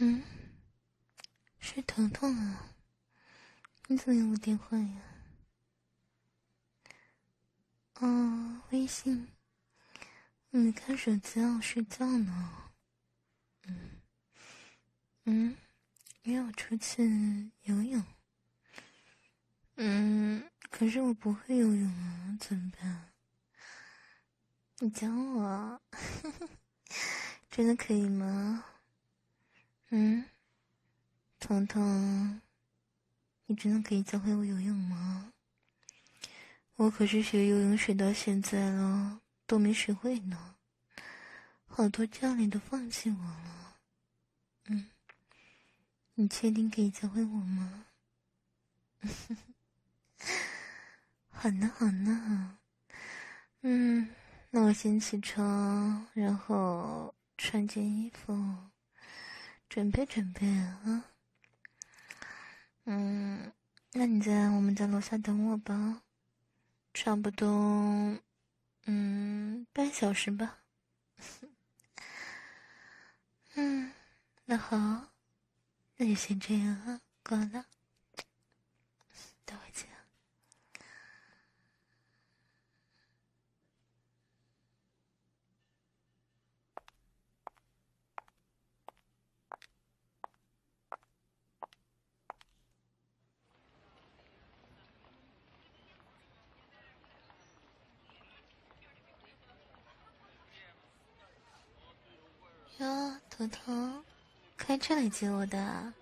是彤彤啊，你怎么有我电话呀？微信。你看手机啊，我睡觉呢。约我出去游泳。可是我不会游泳啊，怎么办？你教我，真的可以吗？彤彤，你真的可以教会我游泳吗？我可是学游泳学到现在了，都没学会呢。好多教练都放弃我了。你确定可以教会我吗？好呢，好呢。那我先起床，然后穿件衣服，准备准备啊。那你在我们家楼下等我吧，差不多半小时吧。那好，那就先这样啊，挂了，待会见。哟，彤彤，开车来接我的。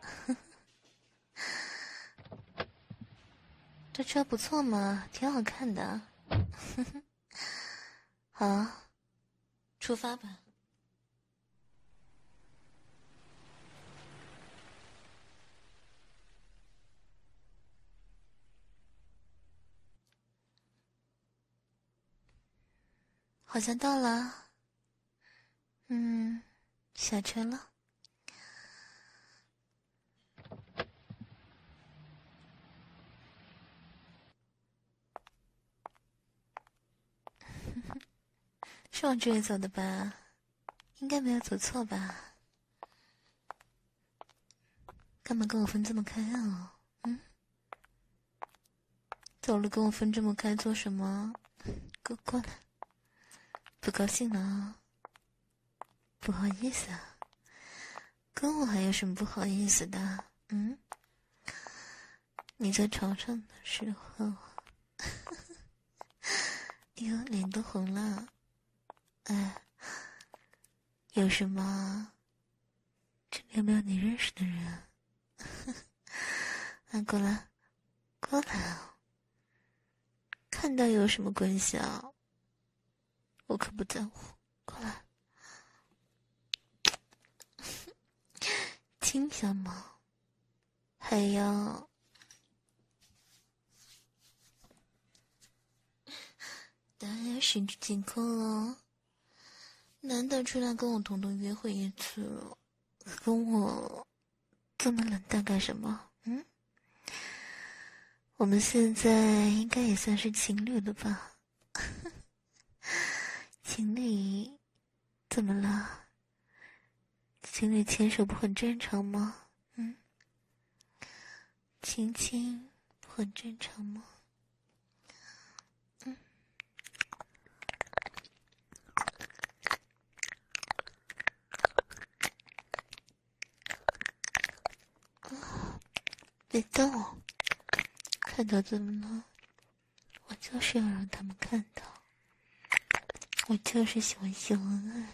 这车不错嘛，挺好看的。好，出发吧。好像到了。下车了。是往这里走的吧？应该没有走错吧？干嘛跟我分这么开啊？走了跟我分这么开做什么？过来。不高兴了啊？不好意思啊。跟我还有什么不好意思的？你在床上的时候，哟，脸都红了。有什么？这里有没有你认识的人？过来，过来啊！看到有什么关系啊？我可不在乎。过来，亲一下嘛。还要当然要十指紧扣了。难得出来跟我彤彤约会一次了，跟我这么冷淡干什么？我们现在应该也算是情侣了吧？情侣怎么了？情侣牵手不很正常吗？亲亲不很正常吗？别动，看到怎么了？我就是要让他们看到，我就是喜欢秀恩爱。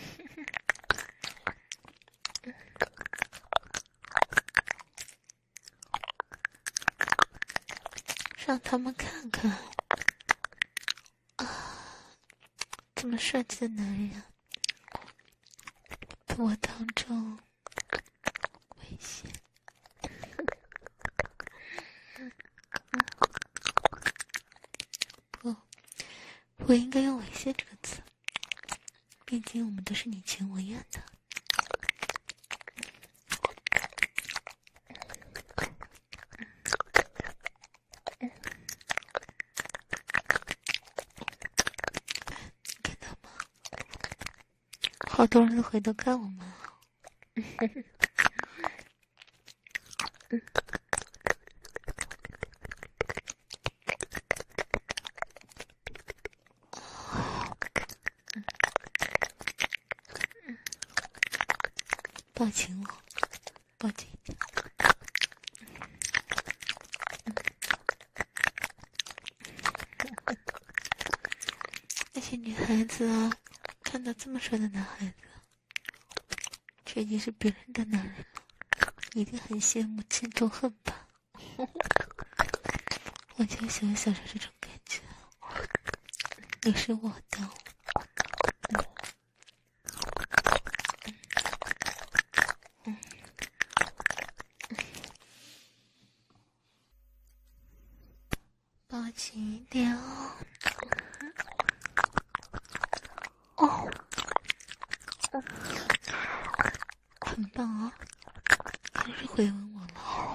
让他们看看这么帅气的男人被我当众猥亵。不应该用猥亵这个词，毕竟我们都是你情我愿的。看到吗？好多人都回头看我们。 抱紧我，抱紧一点。那些女孩子啊，看到这么帅的男孩子，这已经是别人的男人了，一定很羡慕、嫉妒、恨吧？我就喜欢享受这种感觉，你是我的。抱紧一点哦。很棒啊，开始回吻我了。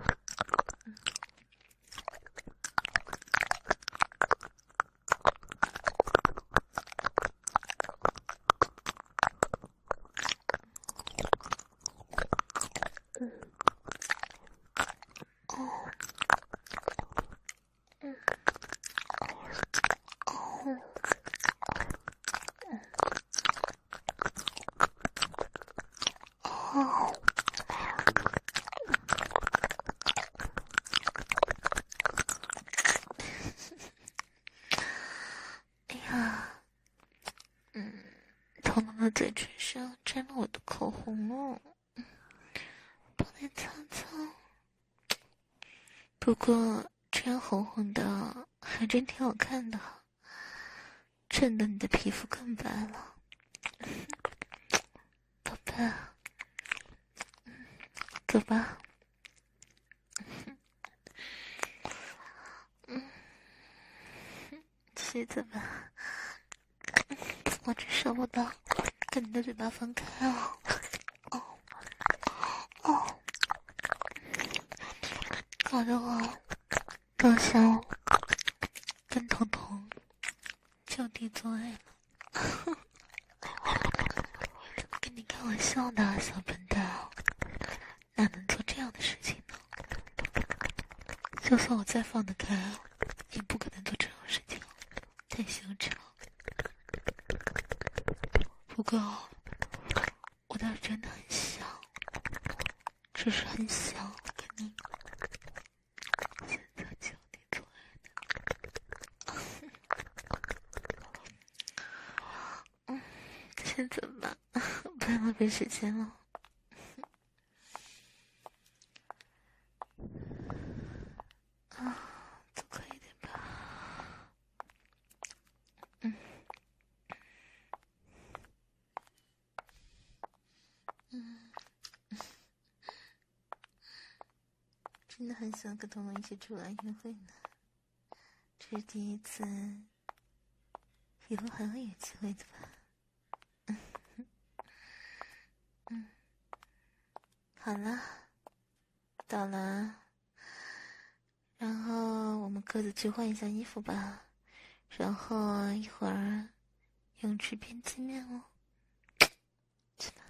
哎呀，彤彤的嘴唇上沾了我的口红哦，帮你擦擦。不过这样红红的还真挺好看的，衬得你的皮肤更白了。宝贝，走吧。妻子们，我真舍不得跟你的嘴巴分开哦。搞得我多想跟彤彤就地做爱了。跟你开玩笑的，小笨蛋，哪能做这样的事情呢？就算我再放得开，也不可能做这种事情，太羞耻了。不过我倒是真的很想，只是很想跟你现在就地做爱的。现在怎么办？不要浪费时间了。走快一点吧。真的很想跟彤彤一起出来约会呢，这是第一次，以后还会有机会的吧。好了，到了，然后我们各自去换一下衣服吧，然后一会儿泳池边见面哦。去吧。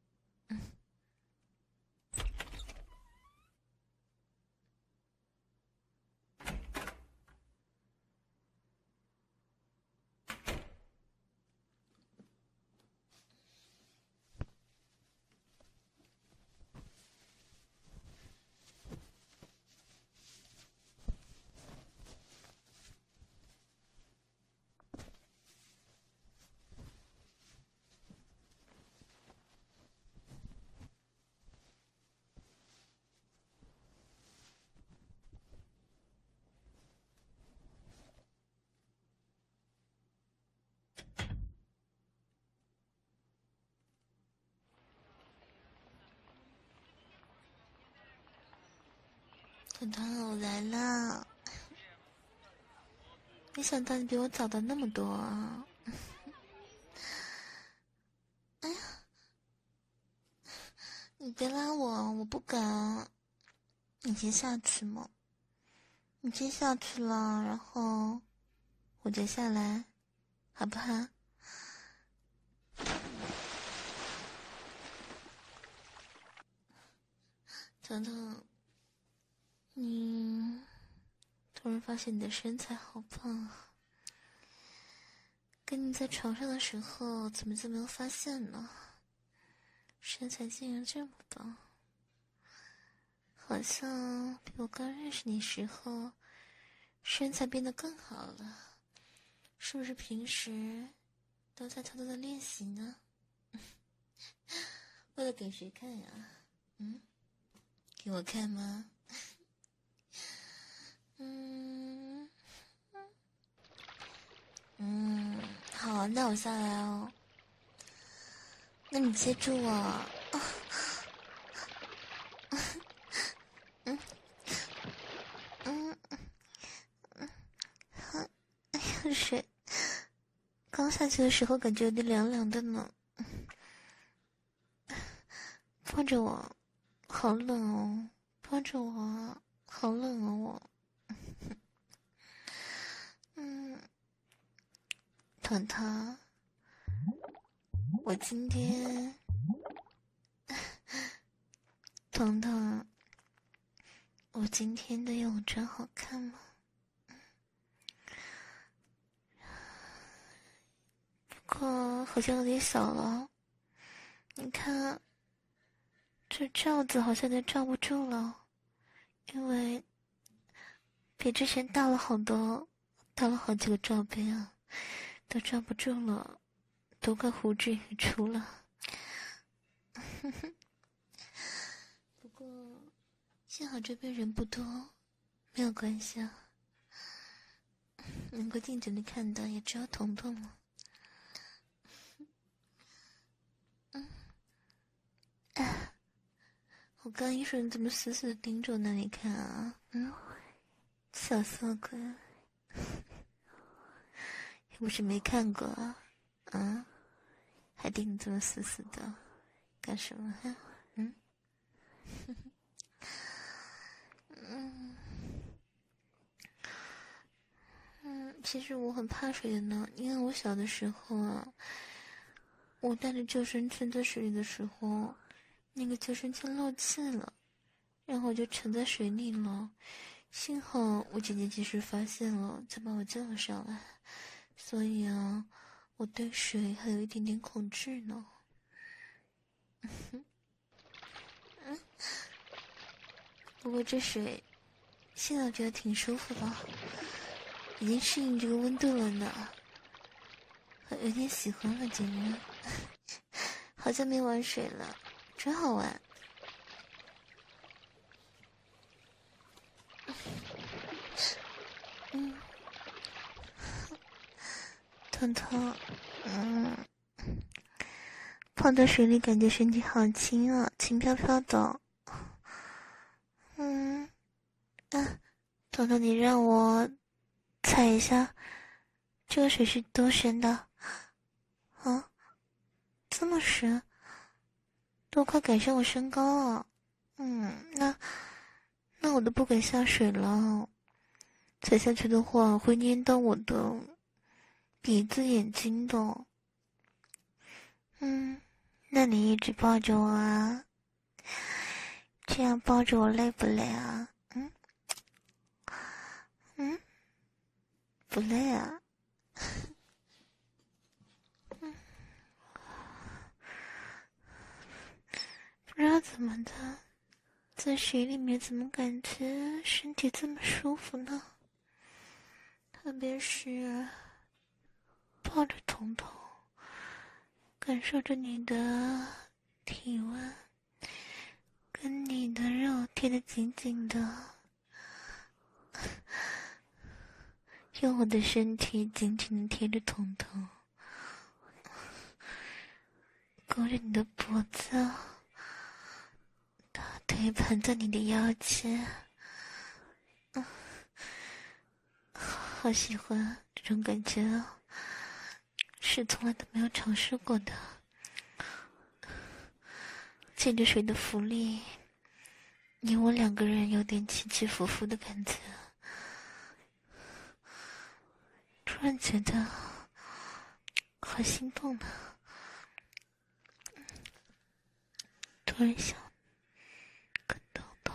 彤彤，我来了。没想到你比我早到那么多啊！哎呀，你别拉我，我不敢。你先下去嘛。你先下去了，然后我就下来，好不好？ 彤彤，你突然发现你的身材好棒啊！跟你在床上的时候，怎么就没有发现呢？身材竟然这么棒，好像比我刚认识你时候，身材变得更好了。是不是平时都在偷偷的练习呢？为了给谁看呀？给我看吗？好，那我下来哦。那你接住我。水刚下去的时候感觉有点凉凉的呢。抱着我，好冷哦！抱着我，好冷哦！我，糖糖，我今天，糖糖，我今天的泳装好看吗？不过好像有点小了，你看，这罩子好像有点罩不住了，因为比之前大了好多，大了好几个罩杯啊，都罩不住了，都快呼之欲出了。不过幸好这边人不多，没有关系啊，能够近距离看到也只有彤彤了。我刚一说你怎么死死的盯着我那里看啊？小色鬼，又不是没看过啊，还盯你这么死死的，干什么呀？其实我很怕水的呢，因为我小的时候啊，我带着救生圈在水里的时候，那个救生圈漏气了，然后我就沉在水里了。幸好我姐姐及时发现了，才把我救了上来。所以啊，我对水还有一点点恐惧呢。不过这水现在觉得挺舒服的，已经适应这个温度了呢，有点喜欢了，竟然。好久没玩水了，真好玩。彤彤，泡在水里感觉身体好轻啊，轻飘飘的。彤彤，你让我猜一下，这个水是多深的？啊，这么深，都快赶上我身高了。那我都不敢下水了，踩下去的话会粘到我的鼻子、眼睛的。那你一直抱着我啊？这样抱着我累不累啊？不累啊？不知道怎么的，在水里面怎么感觉身体这么舒服呢？特别是抱着彤彤，感受着你的体温，跟你的肉贴得紧紧的，用我的身体紧紧地贴着彤彤，勾着你的脖子，大腿盘在你的腰间，好喜欢这种感觉啊，是从来都没有尝试过的。借着水的浮力，你我两个人有点起起伏伏的感觉，突然觉得好心动呢，突然想跟彤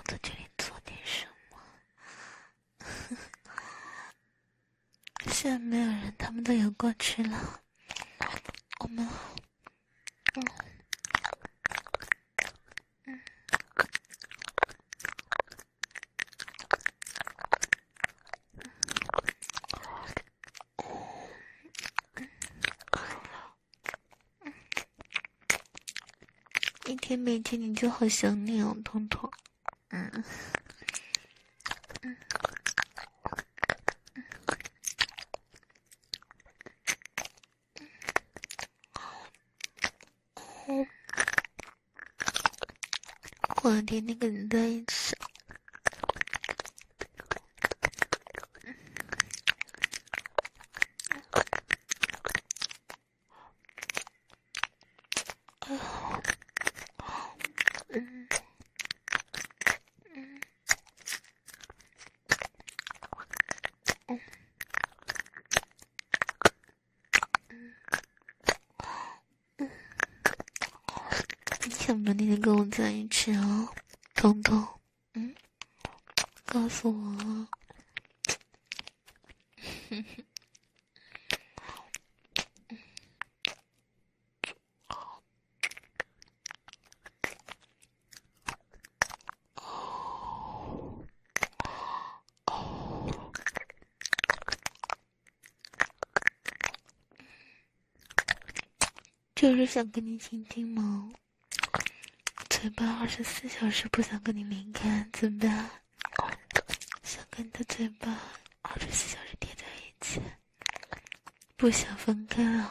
现在没有人，他们都有过去了。我们，一天没见你就好想你哦，彤彤。我要天天跟你在一起。你想不天天跟我在一起啊，彤彤？告诉我。就是想跟你倾听吗？嘴巴24小时不想跟你离开，怎么办？想跟你的嘴巴24小时贴在一起，不想分开啊！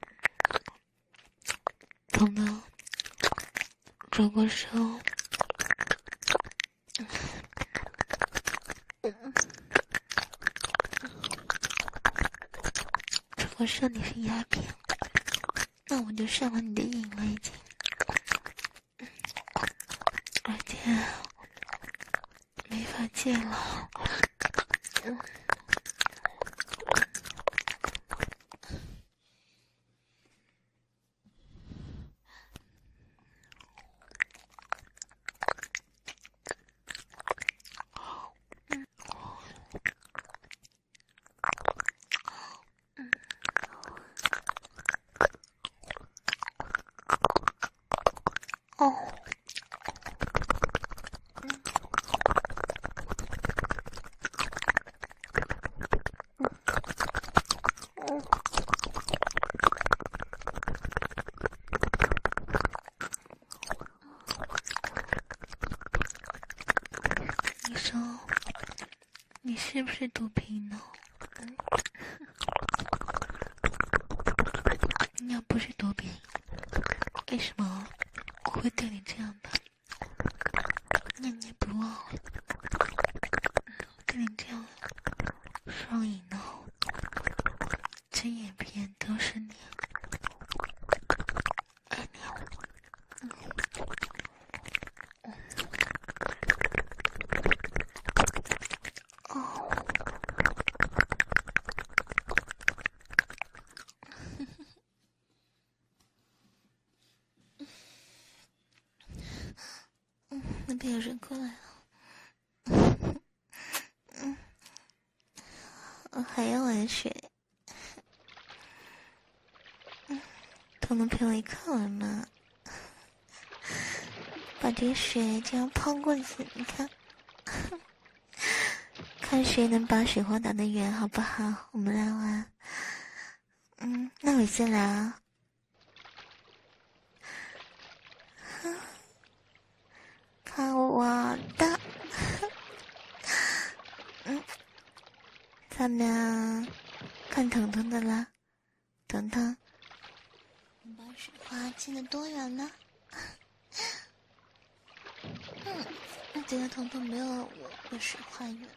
彤彤，如果说，如果说你是鸦片，那我就上了你的瘾了，已经。而且没法戒了。你说，你是不是毒品呢？你要不是毒品，为什么我会对你这样的？那你不忘了，对你这样双眼呢，睁眼皮眼都是你，爱你。那边有人过来了。我还要玩水。彤彤陪我一块玩嘛。把这水这样抛过去，你看，看谁能把水花打得远，好不好？我们来玩。那我先来啊。看我的。咱们看彤彤的啦。彤彤，你把水花溅得多远呢？那这个彤彤没有我的水花远。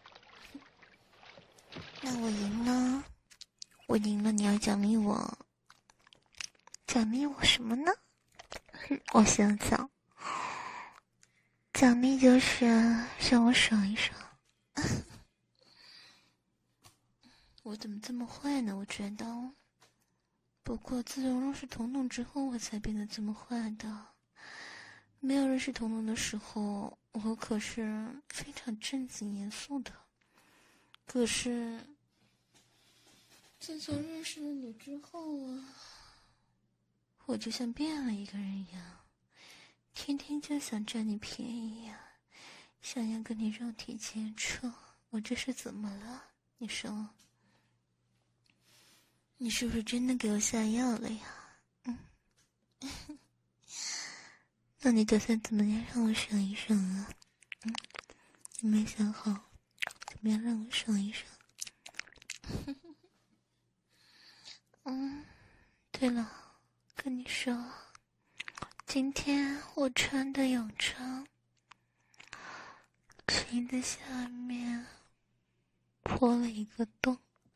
那我赢了，我赢了，你要奖励我。奖励我什么呢？我想想，奖励就是让我爽一爽。我怎么这么坏呢？我觉得，不过自从认识彤彤之后，我才变得这么坏的。没有认识彤彤的时候，我可是非常正经严肃的。可是自从认识了你之后啊，我就像变了一个人一样，天天就想占你便宜呀，想要跟你肉体接触。我这是怎么了？你说，你是不是真的给我下药了呀？那你打算怎么样让我爽一爽啊？你没想好怎么样让我爽一爽？对了，跟你说，今天我穿的泳装，裙子下面破了一个洞。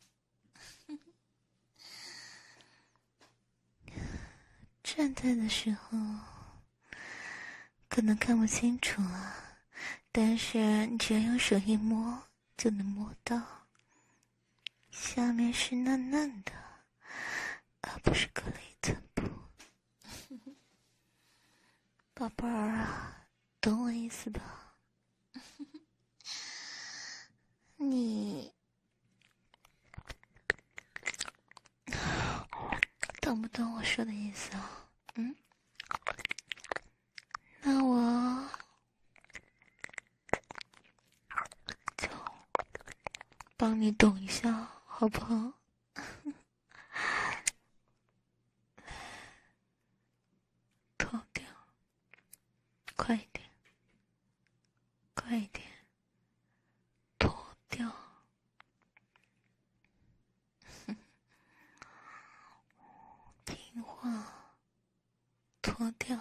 站在的时候可能看不清楚啊，但是你只要用手一摸就能摸到，下面是嫩嫩的，而不是隔了一层布。宝贝儿啊，懂我意思吧？你懂不懂我说的意思啊？那我就帮你懂一下，好不好？脱掉，快一点，快一点，脱掉。听话，脱掉。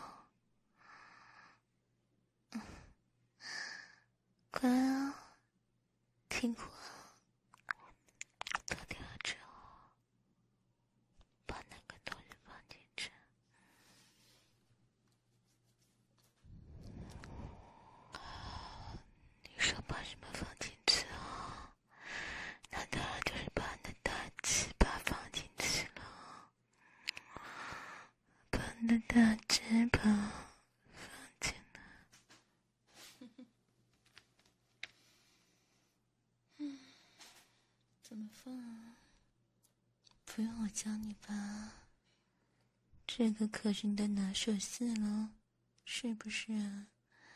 乖啊，听话。脱掉之后，把那个东西放进去。你说把什么放进去啊？那当然就是把你的大鸡巴放进去了。把你的大鸡巴放进来。怎么放啊？不用我教你吧？这个可是你的拿手戏了，是不是啊？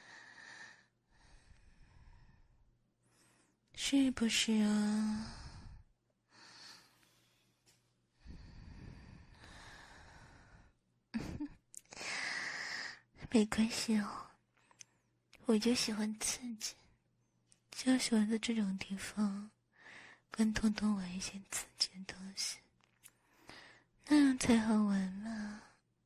是不是啊？没关系哦，我就喜欢刺激，就喜欢在这种地方跟彤彤玩一些刺激的东西，那样才好玩嘛。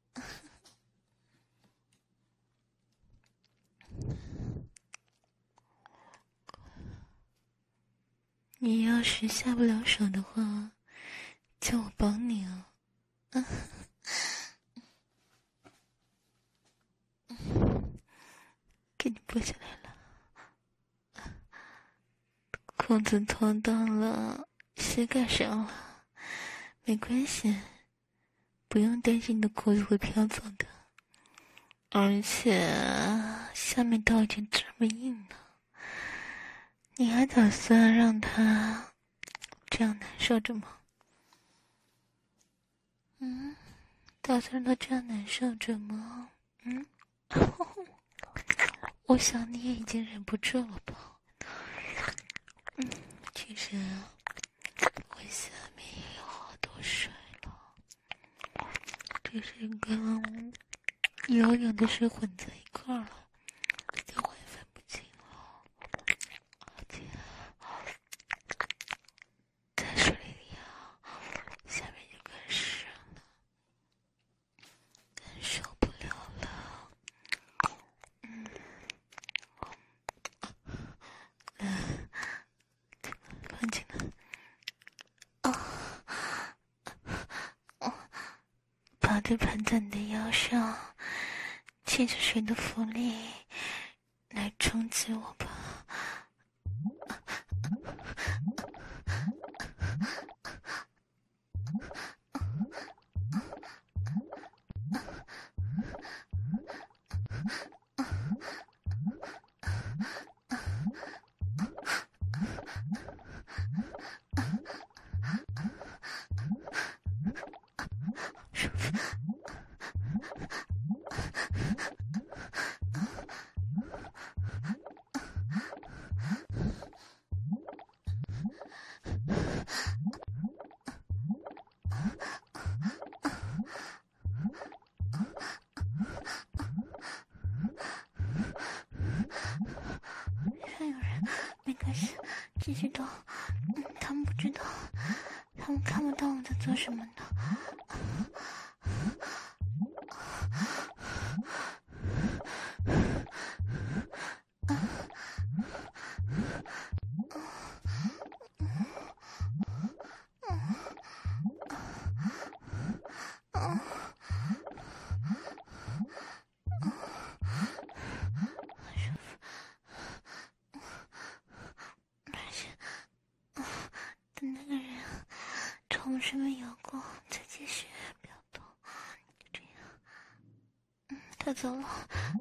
你要是下不了手的话，叫我帮你啊。给你剥下来了，裤子脱到了膝盖上了，没关系，不用担心你的裤子会飘走的。而且下面都已经这么硬了，你还打算让它这样难受着吗？打算让它这样难受着吗？我想你也已经忍不住了吧？其实我下面也有好多水了，只是跟游泳的水混在一块了，就我也分不清了。而且在水里啊，下面就更湿了，更受不了了。放进来。把对盘在你的腰上，借着水的浮力来冲击我吧。 他怎么？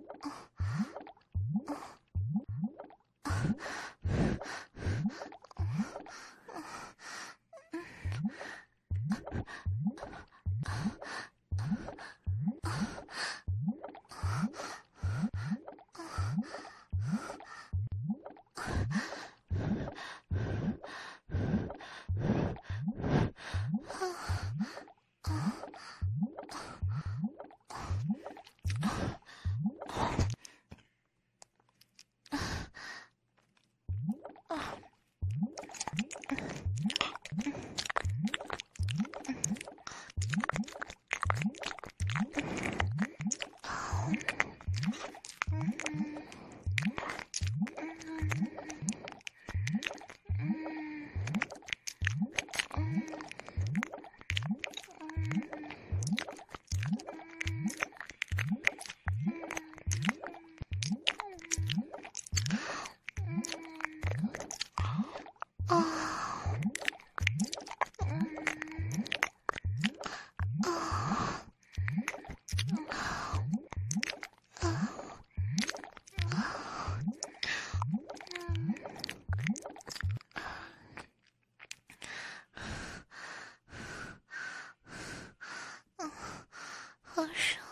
好爽！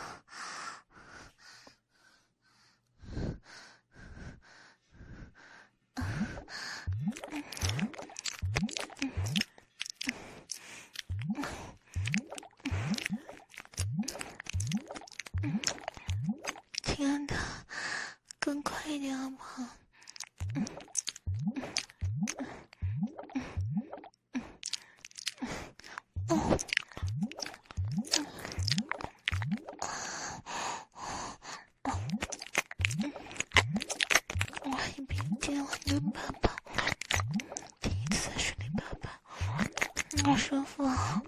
亲爱的，更快一点好不好？我还没见过你爸爸，第一次在水里爸爸，好舒服啊！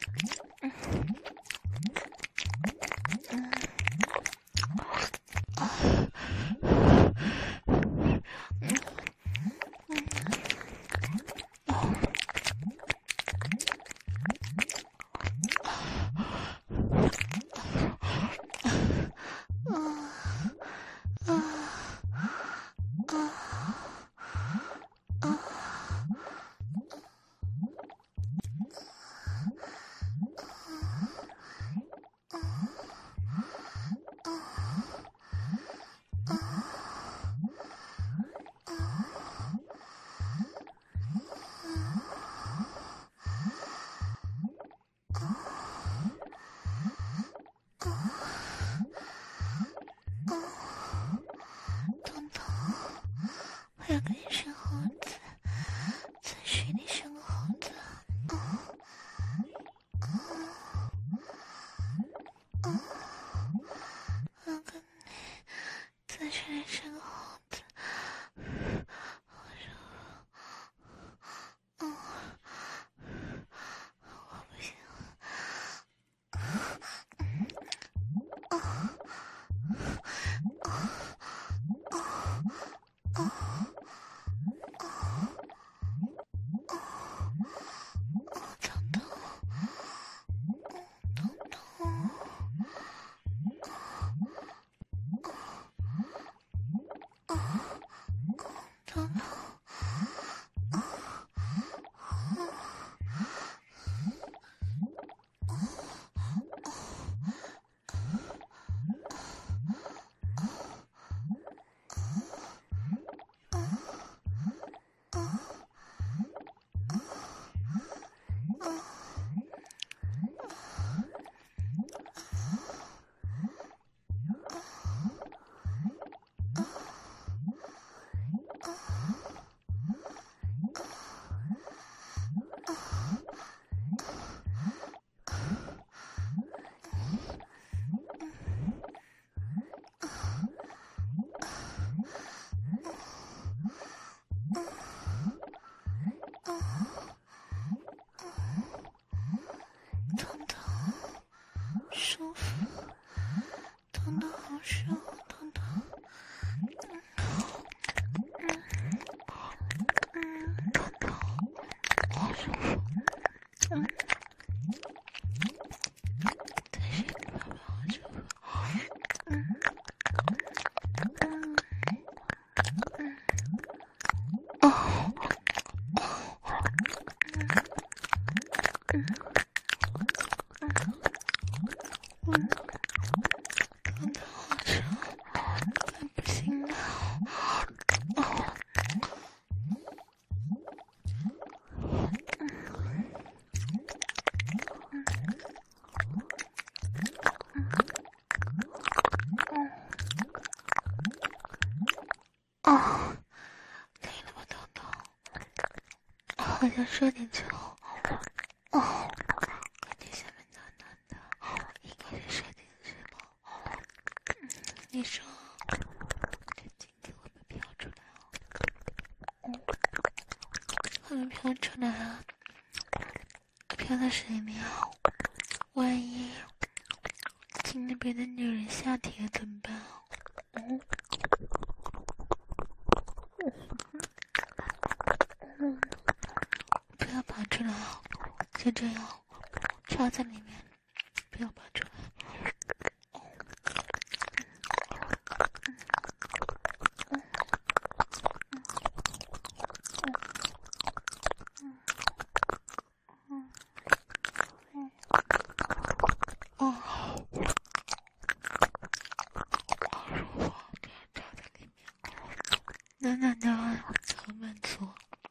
我要跟你生猴子，在水里生猴子。我要跟你在水里生猴子。我不行了。 好像说点就好。哦，感觉下面暖暖的，应该是设定是吧？你说这镜子会不会飘出来哦？会不会飘出来啊？飘到水里面，万一进那边的女人下体了怎么办？不要爬出来啊！就这样插在里面，不要爬出来。暖暖的，早满足。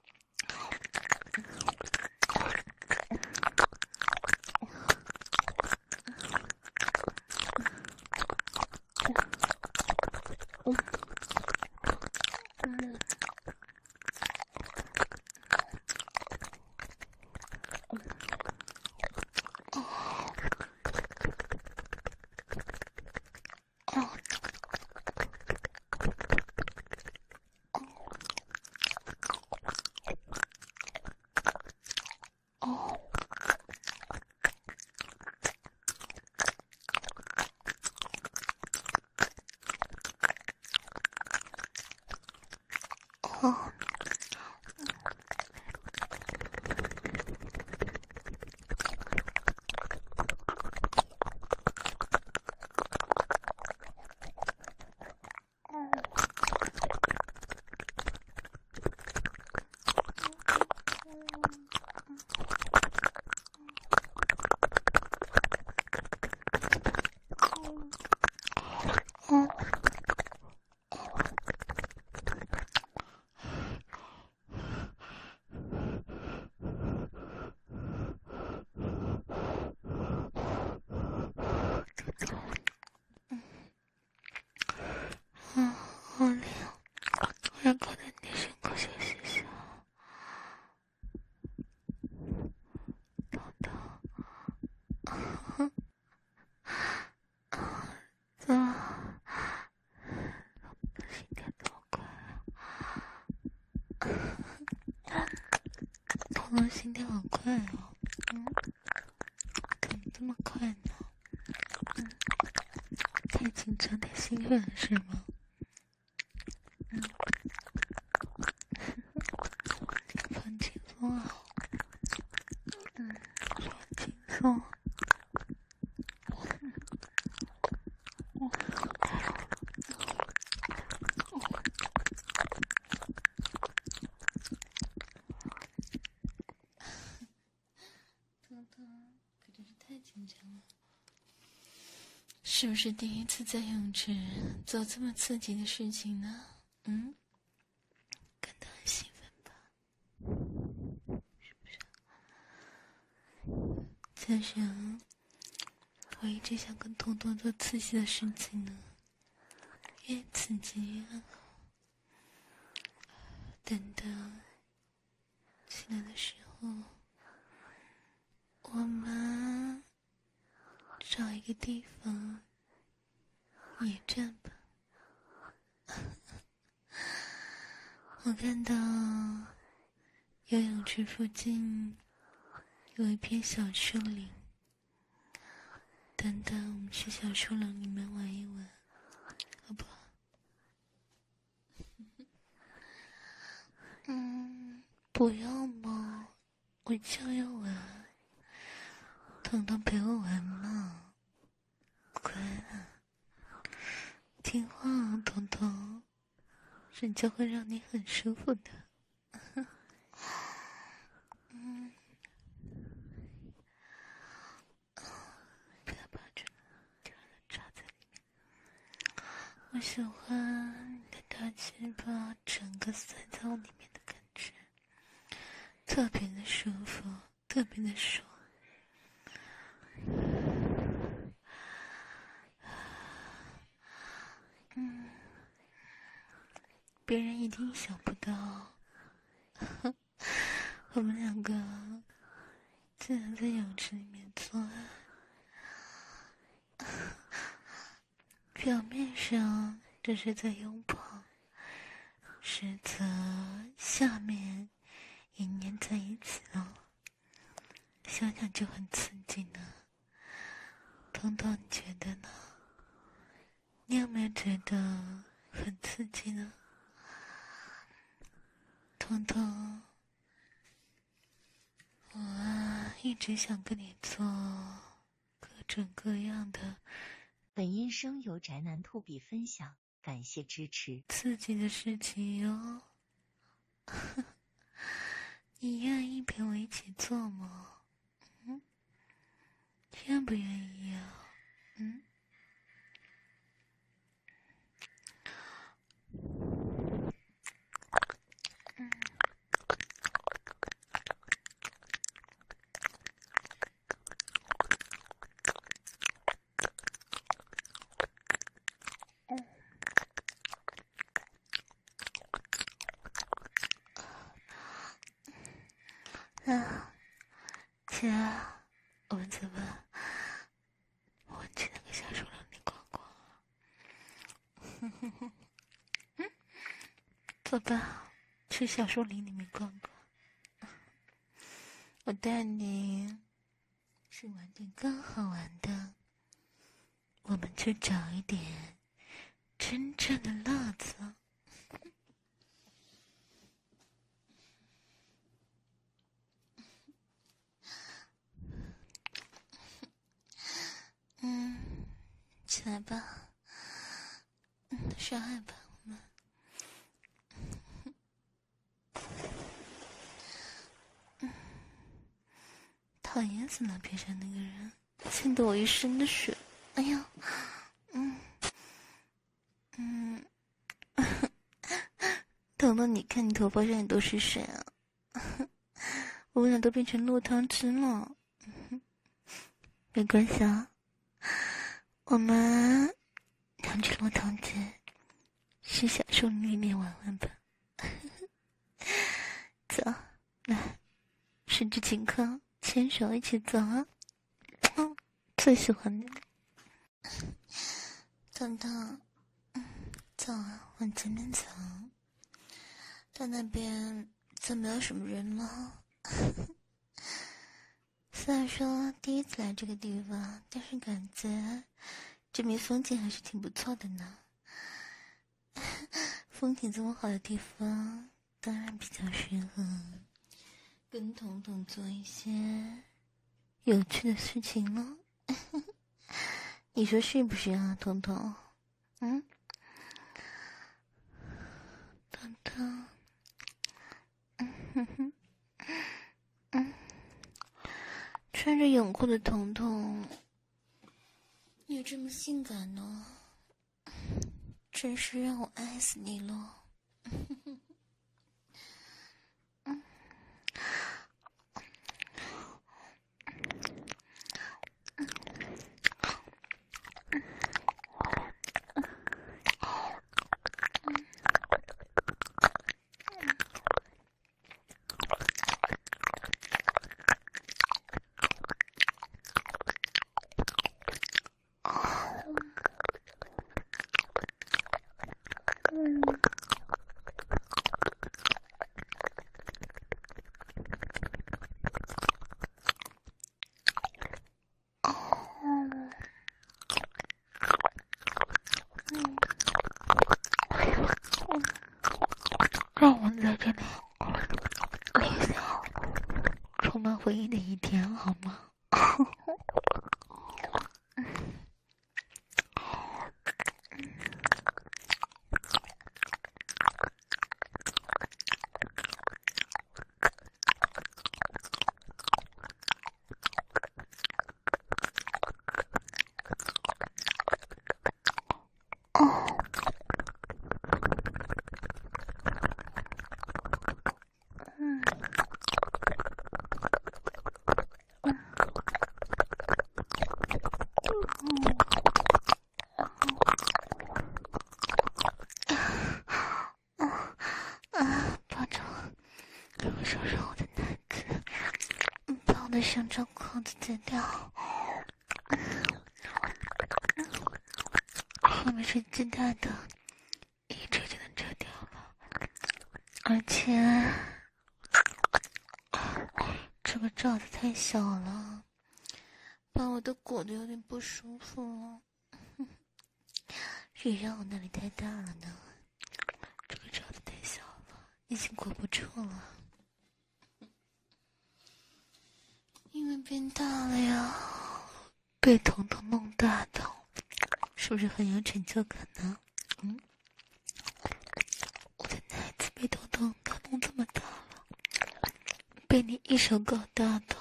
好累哦，我要靠在你胸口休息一下。彤彤，怎么？心跳这么快啊！彤彤心跳好快哦，怎么这么快呢？太紧张、太兴奋了是吗？放轻松啊，放轻松。彤彤可真是太紧张了，是不是第一次在泳池做这么刺激的事情呢？感到很兴奋吧？是不是？加上我一直想跟彤彤做刺激的事情呢，越刺激越好。等到起来的时候，我们找一个地方野战吧。我看到游泳池附近有一片小树林，等等我们去小树林里面玩一玩，好不好？不要嘛，我就要玩，彤彤陪我玩嘛，乖啊，听话啊，彤彤，人家会让你很舒服的。不要抱着，就让它插在里面。我喜欢你的大鸡巴整个塞在我里面的感觉，特别的舒服，特别的爽。别人一定想不到， 我们两个竟然在泳池里面做爱，表面上这是在拥抱，实则下面也粘在一起了，想想就很刺激呢。彤彤，你觉得呢？你有没有觉得很刺激呢？彤彤，我一直想跟你做各种各样的。 本音声由宅男兔比分享，感谢支持。 刺激的事情哟，你愿意陪我一起做吗？愿不愿意呀？姐，我们走吧，我们去那个小树林里逛逛。走吧，去小树林里面逛逛。我带你去玩点更好玩的，我们去找一点真正的乐子。起来吧，上岸吧，我们。讨厌死了，边上那个人，沁得我一身的血。哎呀，彤彤，你看你头发上也都是水啊，我们俩都变成落汤鸡了。没关系啊，我们两只落汤鸡去小树林里面玩玩吧。走，来，十指紧扣，牵手一起走啊！最喜欢你了，彤彤，走啊，往前面走，到那边就没有什么人了。虽然说第一次来这个地方，但是感觉这边风景还是挺不错的呢。风景这么好的地方，当然比较适合跟彤彤做一些有趣的事情了。你说是不是啊，彤彤？彤彤，穿着泳裤的彤彤，你这么性感呢，真是让我爱死你了。让我在这里留下充满回忆的一天，好吗？抱着我，给我收拾我的奶的想找裤子解掉，后面是巨大的，一扯就能扯掉了，而且这个罩子太小了，把我的裹得有点不舒服了。谁让我那里太大了呢？这个罩子太小了，已经裹不住了。因为变大了呀，被彤彤弄大的，是不是很有成就感呢？我的奶子被彤彤搞弄这么大了，被你一手搞大的。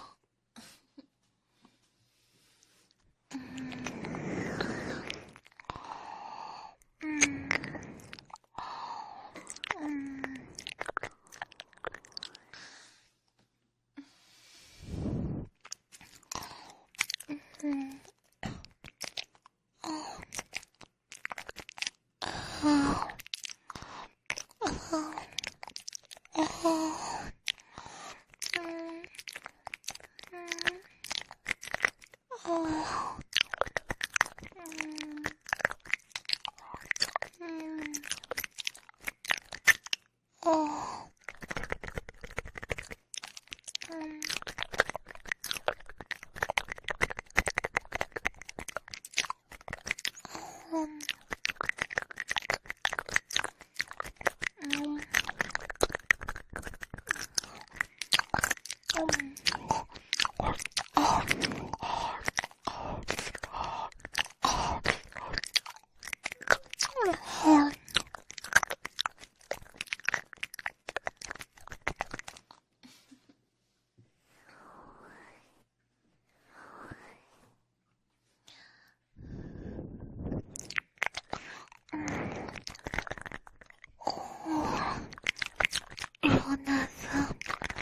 我哪子？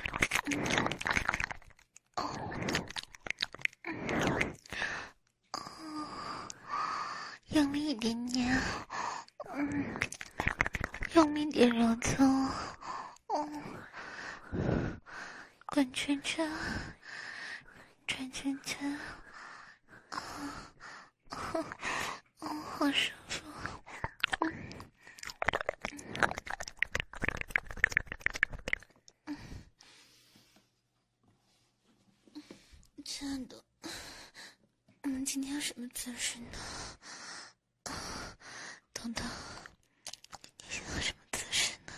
用力一点点，用力点揉搓，滚圈圈，转圈圈，好舒服。亲爱的，我们今天要什么姿势呢？彤彤，你想要什么姿势呢？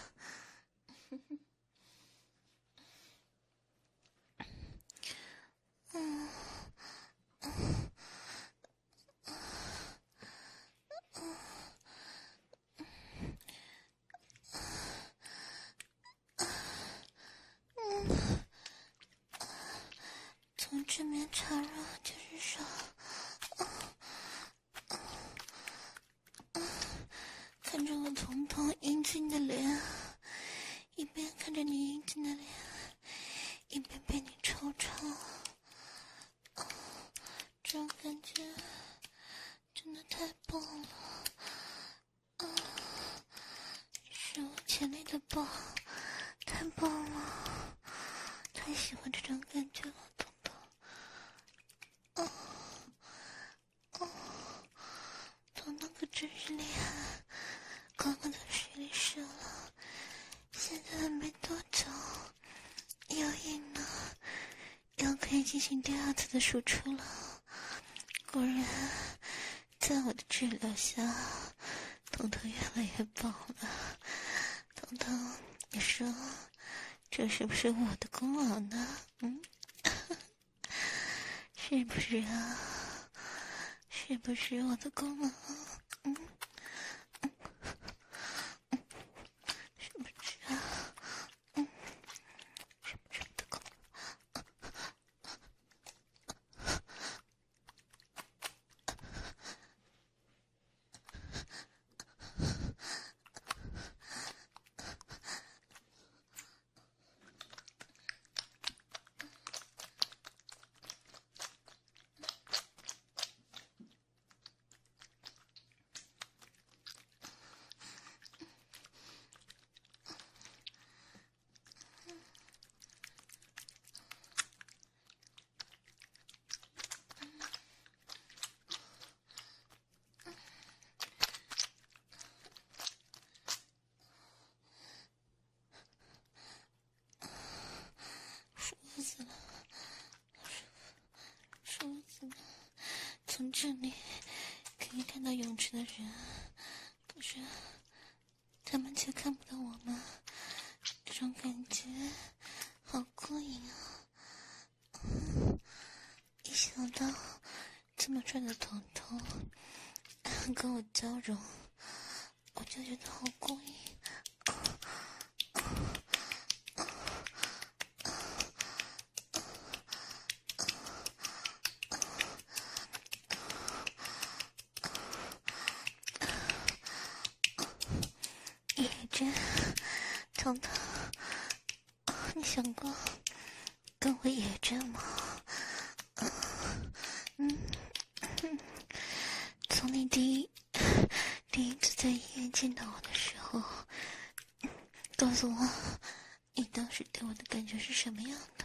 从正面插入，就是说，看着我彤彤英俊的脸，一边看着你英俊的脸，一边被你抽抽，这种感觉真的太棒了，是我潜力的棒，太棒了，太喜欢这种感觉了，彤彤。彤彤可真是厉害，刚刚在水里射了，现在还没多久，又硬了，又可以进行第二次的输出了。果然，在我的治疗下，彤彤越来越棒了。彤彤，你说，这是不是我的功劳呢？是不是啊？是不是我的功劳？是不是啊？是不是我的功劳？ 这里可以看到泳池的人，可是他们却看不到我们，这种感觉好过瘾啊！一想到这么帅的头头跟我交融，我就觉得好过瘾。野针，头头，你想过跟我野针吗？从你第一次在医院见到我的时候，告诉我你当时对我的感觉是什么样的？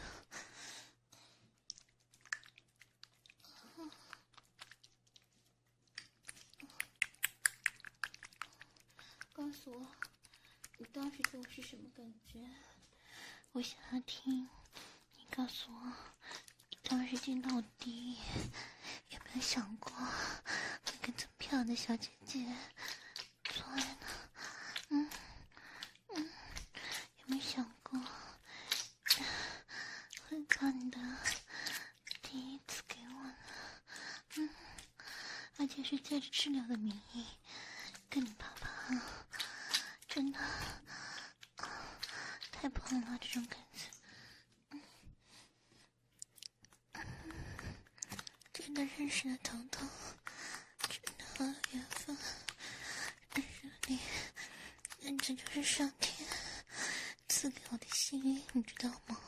告诉我你当时对我是什么感觉？我想要听你告诉我，你当时见到我第一眼有没有想过会跟这么漂亮的小姐姐做爱呢？有没有想过会把你的第一次给我呢？而且是借着治疗的名义跟你爸爸，真的太棒了，这种感觉。真的认识了彤彤，真的好有缘分。认识了你，简直就是上天赐给我的幸运，你知道吗？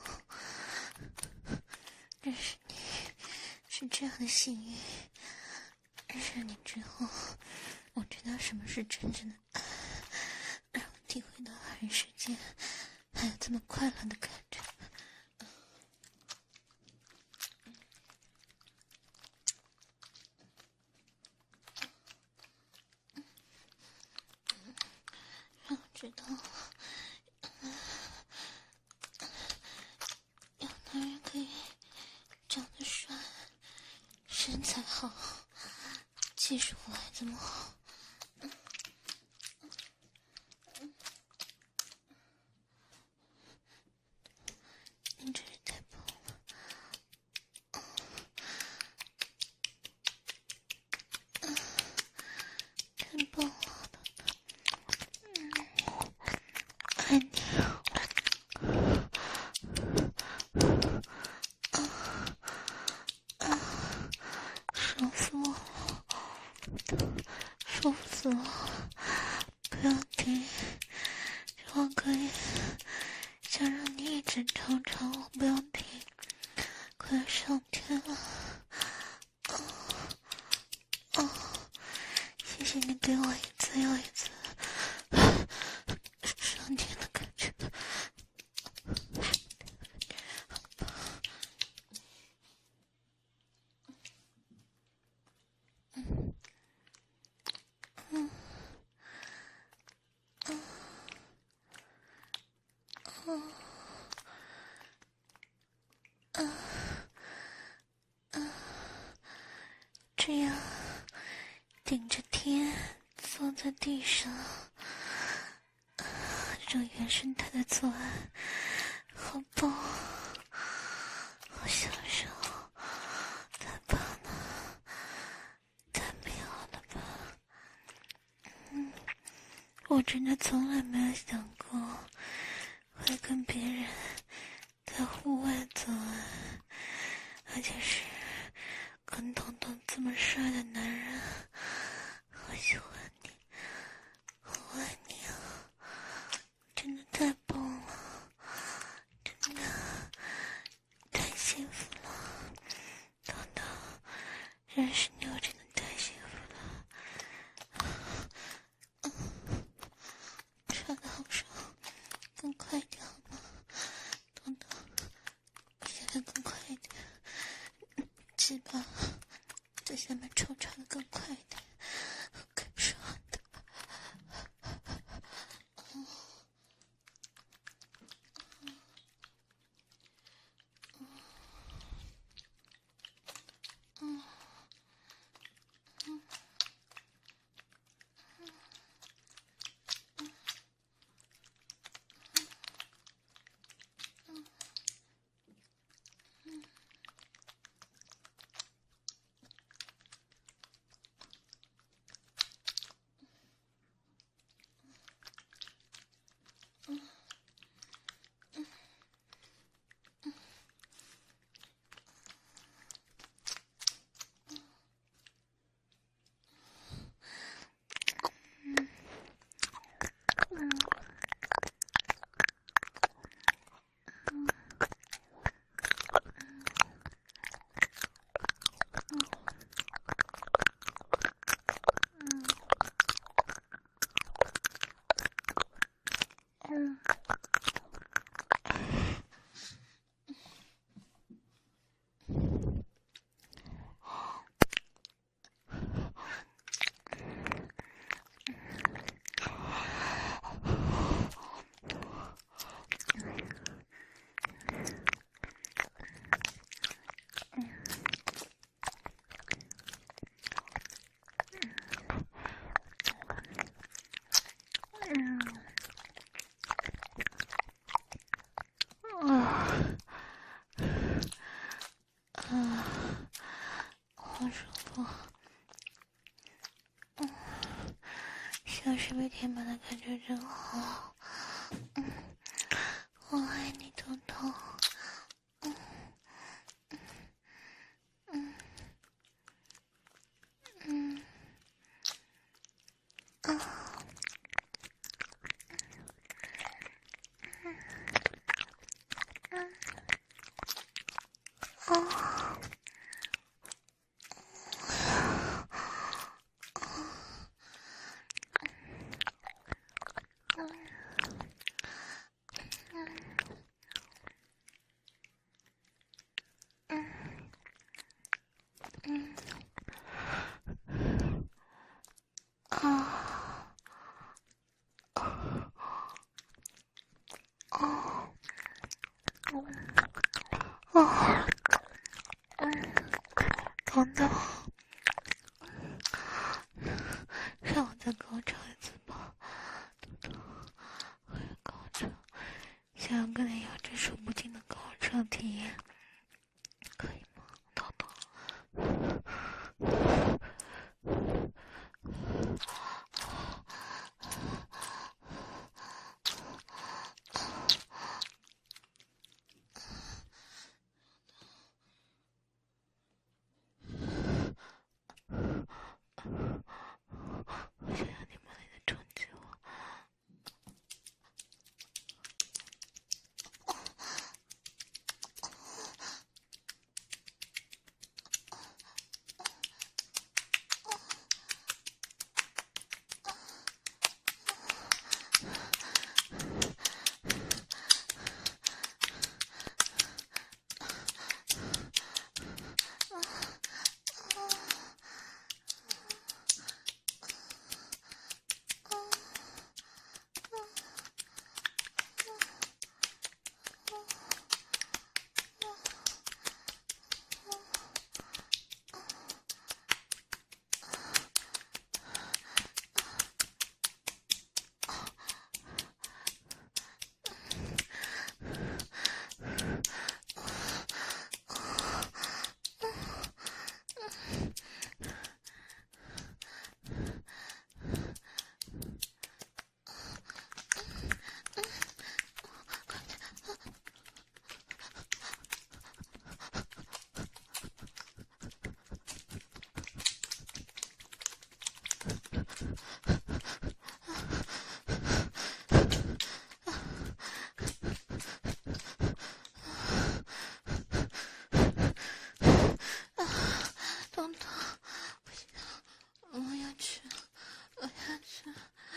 认识你是这样的幸运，认识了你之后，我知道什么是真正的爱，让我体会到爱人世间还有这么快乐的感觉。让我知道有男人可以长得帅，身材好，技术还这么好。你真是太棒了，太棒了，爱你。舒服了，舒服死了！不要停，我可以想让你一直尝尝，我不要停，快要上天了！谢谢你给我一次又一次上天的感觉。这样顶着天坐在地上，这种原生态的做爱好棒，好享受，太棒了，太美好了吧。我真的从来没有想过会跟别人在户外做爱，而且是跟彤彤这么帅的男人。我喜欢你，我爱你啊，真的太棒了，真的太幸福了，彤彤，认识你我真的太幸福了。穿得好爽，更快一点好吗？彤彤，现在更快一点，鸡巴在下面抽插是每天把它感觉真好。我爱你，彤彤。彤彤，让我再高潮一次吧，彤彤，我要高潮，想要跟你有着数不尽的高潮体验，可以吗，彤彤？我想要你们来的冲击我。彤彤，不行，我要去，我要去，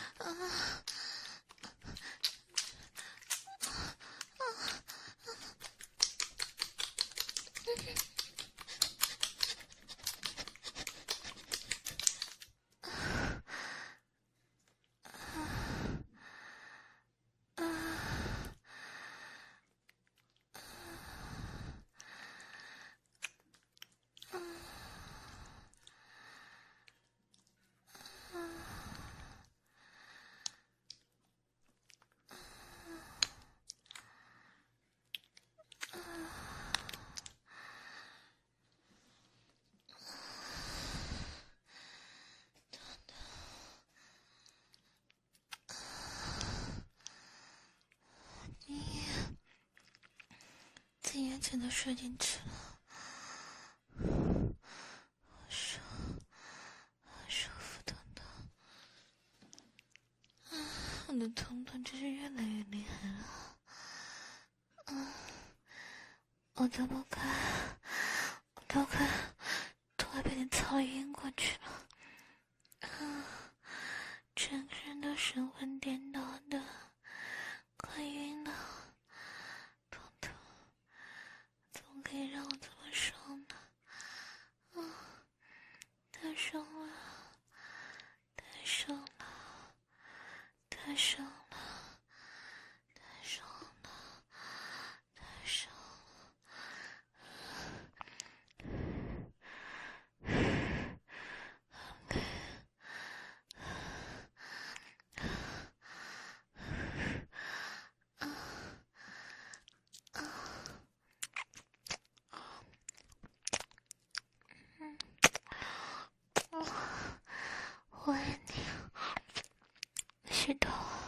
自眼前都睡进去了，好爽，好舒服，彤彤。我的彤彤真是越来越厉害了。我都不敢，我都快被你操晕过去了。整个人都神魂颠倒的，快晕了。彤彤，怎么可以让我这么爽呢？太爽了，太爽了，太爽了，太爽了，太爽了。 知道啊。